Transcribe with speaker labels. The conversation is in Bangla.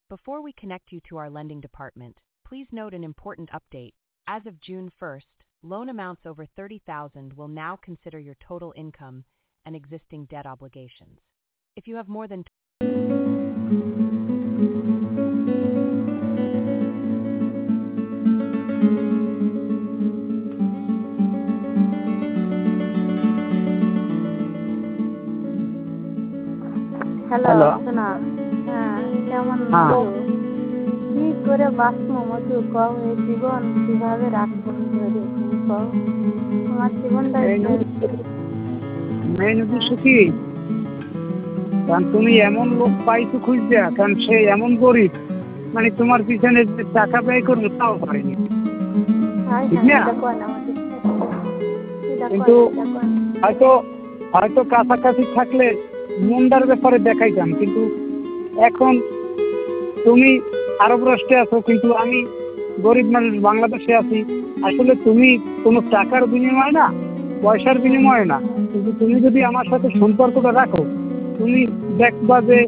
Speaker 1: Before we connect you to our lending department, please note an important update. As of June 1st, loan amounts over $30,000 will now consider your total income and existing debt obligations. If you have more than
Speaker 2: hello শোনা, হ্যাঁ কেমন আছো? কি করে বাঁচবো মধু কও, এই জীবন কিভাবে রাখবো ধরে কও, তোমার জীবনটা
Speaker 3: মেইন উদ্দেশ্য কি? কারণ তুমি এমন লোক পাইছো খুঁজতে, কারণ সে এমন গরিব, মানে তোমার পিছনে যে টাকা ব্যয় করবে তাও পারেনি, ঠিক না? কিন্তু হয়তো কাছাকাছি থাকলে মুন্ডার ব্যাপারে দেখাইতাম, কিন্তু এখন তুমি আরব রাষ্ট্রে আছো, কিন্তু আমি গরিব মানুষ বাংলাদেশে আছি। আসলে তুমি কোনো টাকার বিনিময় না, পয়সার বিনিময় না, কিন্তু তুমি যদি আমার সাথে সম্পর্কটা রাখো, তুমি দেখবা যে